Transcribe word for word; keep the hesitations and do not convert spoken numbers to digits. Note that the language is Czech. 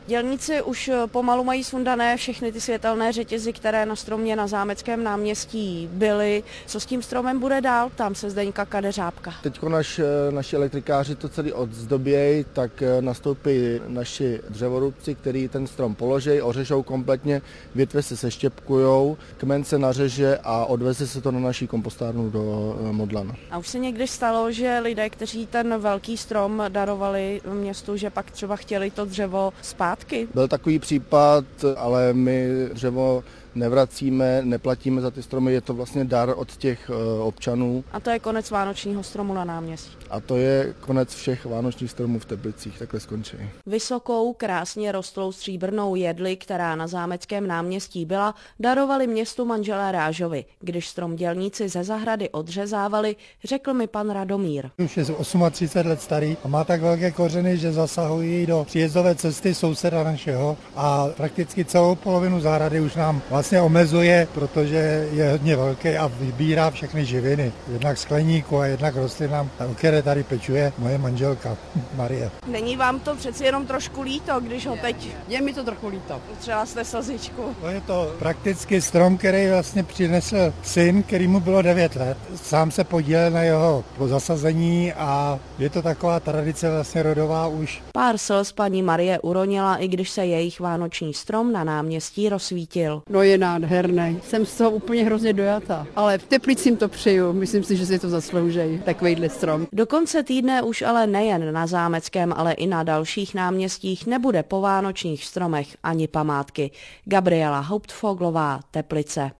Dělníci už pomalu mají sundané všechny ty světelné řetězy, které na stromě na Zámeckém náměstí byly. Co s tím stromem bude dál? Tam se Zdeňka Kadeřábka. Teď naš, naši elektrikáři to celý odzdobějí, tak nastoupí naši dřevorubci, který ten strom položí, ořežou kompletně, větve se seštěpkujou, kmen se nařeže a odveze se to na naší kompostárnu do Modlana. A už se někdy stalo, že lidé, kteří ten velký strom darovali městu, že pak třeba chtěli to dřevo zpátky? Byl takový případ, ale my dřevo nevracíme, neplatíme za ty stromy, je to vlastně dar od těch občanů. A to je konec vánočního stromu na náměstí. A to je konec všech vánočních stromů v Teplicích, takhle skončí. Vysokou, krásně rostlou stříbrnou jedli, která na Zámeckém náměstí byla, darovali městu manželé Rážovi. Když strom dělníci ze zahrady odřezávali, řekl mi pan Radomír. Už je třicet osm let starý a má tak velké kořeny, že zasahují do příjezdové cesty souseda našeho a prakticky celou polovinu zahrady už nám vlastně omezuje, protože je hodně velký a vybírá všechny živiny. Jednak skleníku a jednak rostlinám, o které tady pečuje moje manželka Marie. Není vám to přeci jenom trošku líto, když ho teď... Je mi to trochu líto. Třeba jste slzičku. To je to prakticky strom, který vlastně přinesl syn, který mu bylo devět let. Sám se podílel na jeho zasazení a je to taková tradice vlastně rodová už. Pár slz paní Marie uronila, i když se jejich vánoční strom na náměstí rozsvítil. No je nádherný. Jsem z toho úplně hrozně dojatá. Ale v Teplicím to přeju. Myslím si, že si to zaslouží, takovýhle strom. Do konce týdne už ale nejen na Zámeckém, ale i na dalších náměstích nebude po vánočních stromech ani památky. Gabriela Hauptfoglová, Teplice.